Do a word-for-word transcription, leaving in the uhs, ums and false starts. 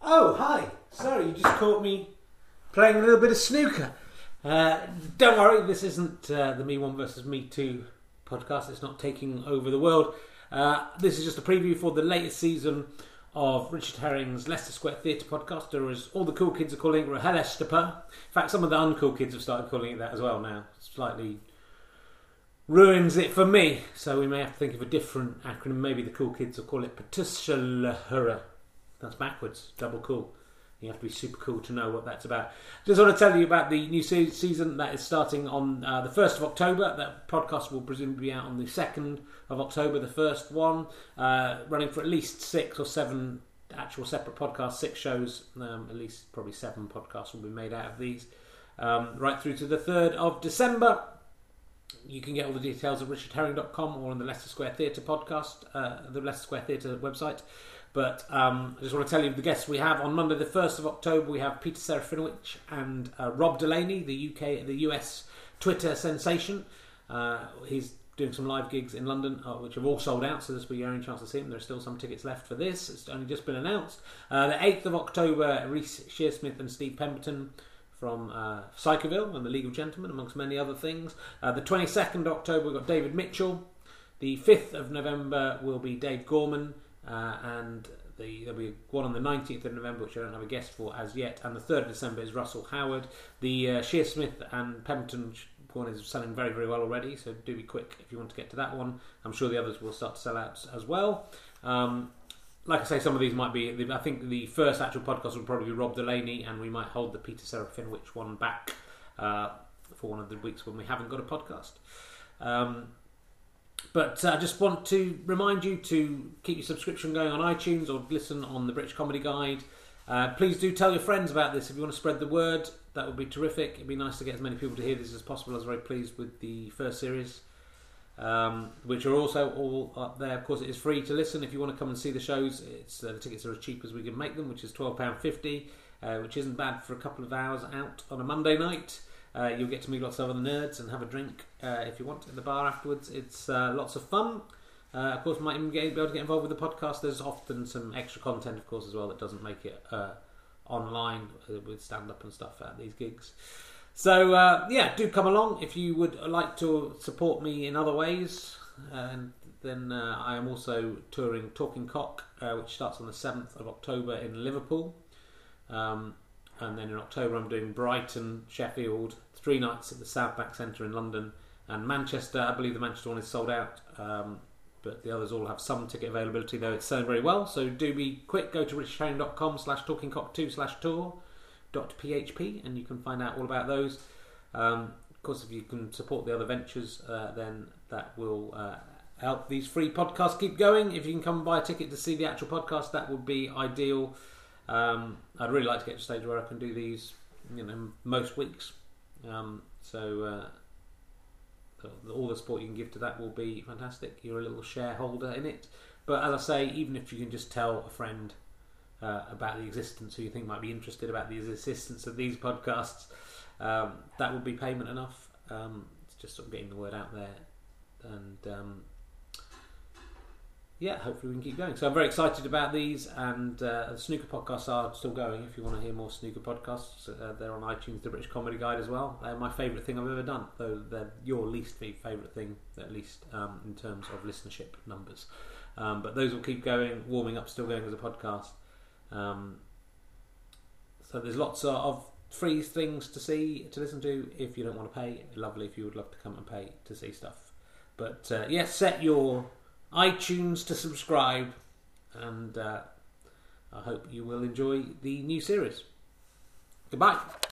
Oh, hi. Sorry, you just caught me playing a little bit of snooker. Uh, don't worry, this isn't uh, the Me One versus Me Two podcast. It's not taking over the world. Uh, this is just a preview for the latest season of Richard Herring's Leicester Square Theatre podcast, or as all the cool kids are calling it, RHLSTP. In fact, some of the uncool kids have started calling it that as well now. Slightly ruins it for me, so we may have to think of a different acronym. Maybe the cool kids will call it PATUSHALHURA. That's backwards, double cool. You have to be super cool to know what that's about. Just want to tell you about the new se- season that is starting on uh, the first of October. That podcast will presumably be out on the second of October, the first one, uh, running for at least six or seven actual separate podcasts, six shows, um, at least probably seven podcasts will be made out of these, um, right through to the third of December. You can get all the details at richard herring dot com or on the Leicester Square Theatre podcast, uh, the Leicester Square Theatre website. But um, I just want to tell you the guests we have on Monday the first of October. We have Peter Serafinowicz and uh, Rob Delaney, the U K, the U S Twitter sensation. Uh, he's doing some live gigs in London, uh, which have all sold out, so this will be your only chance to see him. There are still some tickets left for this. It's only just been announced. Uh, the eighth of October, Reece Shearsmith and Steve Pemberton from uh, Psychoville and the League of Gentlemen, amongst many other things. Uh, the twenty-second of October, we've got David Mitchell. The fifth of November will be Dave Gorman. Uh, and the, there'll be one on the nineteenth of November, which I don't have a guest for as yet. And the third of December is Russell Howard. The uh, Shearsmith and Pemberton one is selling very, very well already, so do be quick if you want to get to that one. I'm sure the others will start to sell out as well. Um, like I say, some of these might be... I think the first actual podcast will probably be Rob Delaney, and we might hold the Peter Serafinowicz one back uh, for one of the weeks when we haven't got a podcast. Um... But I uh, just want to remind you to keep your subscription going on iTunes or listen on the British Comedy Guide. Uh, please do tell your friends about this. If you want to spread the word, that would be terrific. It'd be nice to get as many people to hear this as possible. I was very pleased with the first series, um, which are also all up there. Of course, it is free to listen. If you want to come and see the shows, it's uh, the tickets are as cheap as we can make them, which is twelve pounds fifty, uh, which isn't bad for a couple of hours out on a Monday night. Uh, you'll get to meet lots of other nerds and have a drink uh, if you want at the bar afterwards. It's uh, lots of fun. Uh, of course, might even get, be able to get involved with the podcast. There's often some extra content, of course, as well that doesn't make it uh, online with stand-up and stuff at these gigs. So, uh, yeah, do come along if you would like to support me in other ways. And then uh, I am also touring Talking Cock, uh, which starts on the seventh of October in Liverpool. Um, and then in October I'm doing Brighton, Sheffield, three nights at the South Bank Centre in London, and Manchester. I believe the Manchester one is sold out, um, but the others all have some ticket availability, though it's selling very well. So do be quick. Go to richard herring dot com slash talking cock two slash tour dot p h p and you can find out all about those. Um, of course, if you can support the other ventures, uh, then that will uh, help these free podcasts keep going. If you can come and buy a ticket to see the actual podcast, that would be ideal. Um, I'd really like to get to a stage where I can do these, you know, most weeks. Um, so uh, all the support you can give to that will be fantastic. You're a little shareholder in it. But as I say, even if you can just tell a friend uh, about the existence who you think might be interested about the existence of these podcasts, um, that would be payment enough. Um, it's just sort of getting the word out there. And um, yeah, hopefully we can keep going. So I'm very excited about these, and uh, the snooker podcasts are still going. If you want to hear more snooker podcasts, uh, they're on iTunes, the British Comedy Guide as well. They're my favourite thing I've ever done, though they're your least favourite thing, at least um, in terms of listenership numbers. Um, but those will keep going, warming up, still going as a podcast. Um, so there's lots of free things to see, to listen to if you don't want to pay. Lovely if you would love to come and pay to see stuff. But uh, yes, yeah, set your iTunes to subscribe, and uh, I hope you will enjoy the new series. Goodbye.